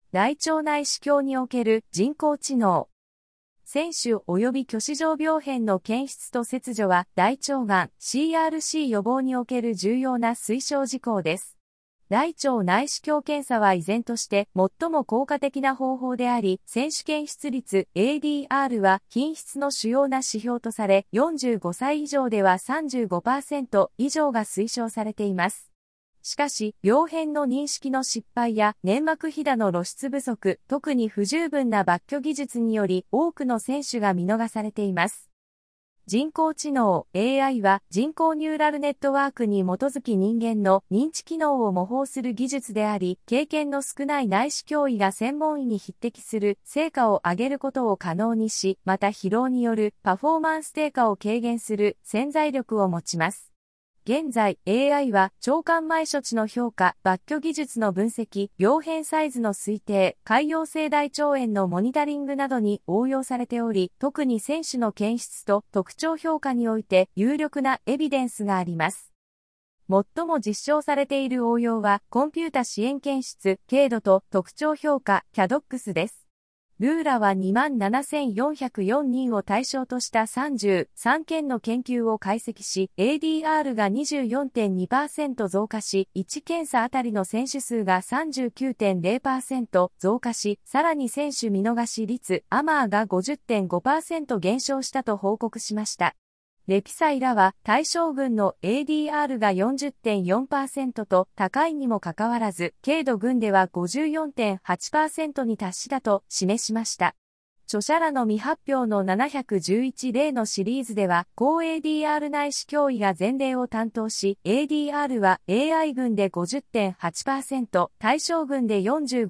大腸内視鏡における人工知能。選手及び虚死状病変の検出と切除は大腸がん CRC 予防における重要な推奨事項です。大腸内視鏡検査は依然として最も効果的な方法であり、選手検出率 ADR は品質の主要な指標とされ、45歳以上では 35% 以上が推奨されています。しかし、病変の認識の失敗や粘膜ひだの露出不足、特に不十分な抜去技術により多くの選手が見逃されています。人工知能 AI は人工ニューラルネットワークに基づき人間の認知機能を模倣する技術であり、経験の少ない内視鏡医が専門医に匹敵する成果を上げることを可能にし、また疲労によるパフォーマンス低下を軽減する潜在力を持ちます。現在、AI は腸管内処置の評価、抜去技術の分析、病変サイズの推定、潰瘍性大腸炎のモニタリングなどに応用されており、特に選手の検出と特徴評価において有力なエビデンスがあります。最も実証されている応用は、コンピュータ支援検出、軽度と特徴評価、CADOX です。ルーラは27,404人を対象とした33件の研究を解析し、ADR が 24.2% 増加し、1検査あたりの選手数が 39.0% 増加し、さらに選手見逃し率、AMR が 50.5% 減少したと報告しました。レピサイらは対象群の ADR が 40.4% と高いにもかかわらず、軽度群では 54.8% に達したと示しました。著者らの未発表の711例のシリーズでは、高 ADR 内視鏡医が前例を担当し、ADR は AI 群で 50.8%、対象群で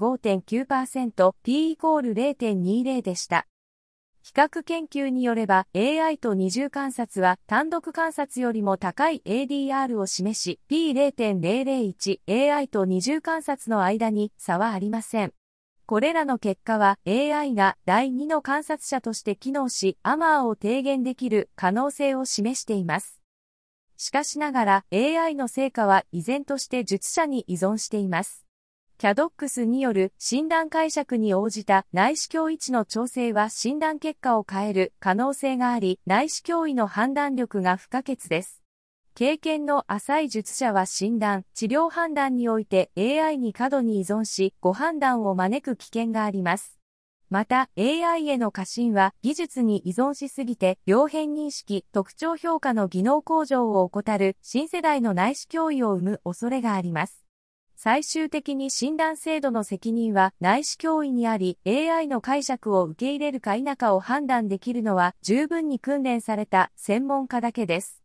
45.9%、P=0.20 でした。比較研究によれば AI と二重観察は単独観察よりも高い ADR を示し P0.001 AI と二重観察の間に差はありません。これらの結果は AI が第2の観察者として機能し AMR を低減できる可能性を示しています。しかしながら AI の成果は依然として術者に依存しています。CADOX による診断解釈に応じた内視鏡位置の調整は診断結果を変える可能性があり、内視鏡医の判断力が不可欠です。経験の浅い術者は診断、治療判断において AI に過度に依存し、誤判断を招く危険があります。また、AI への過信は技術に依存しすぎて、病変認識、特徴評価の技能向上を怠る新世代の内視鏡医を生む恐れがあります。最終的に診断制度の責任は内視鏡医にあり、AI の解釈を受け入れるか否かを判断できるのは十分に訓練された専門家だけです。